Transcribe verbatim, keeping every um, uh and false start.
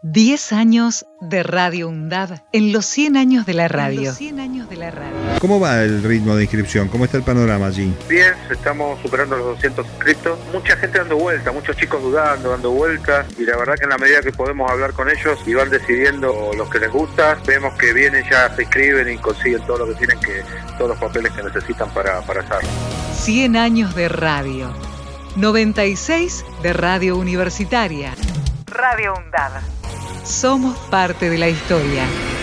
diez años de Radio UNDAV en los cien años de la radio. En los cien años de la radio. ¿Cómo va el ritmo de inscripción? ¿Cómo está el panorama allí? Bien, estamos superando los doscientos inscriptos. Mucha gente dando vuelta, muchos chicos dudando, dando vueltas. Y la verdad que en la medida que podemos hablar con ellos y van decidiendo los que les gusta, vemos que vienen, ya se inscriben y consiguen todo lo que tienen, que todos los papeles que necesitan para, para hacerlo. cien años de radio. noventa y seis de Radio Universitaria. Radio UNDAV. Somos parte de la historia.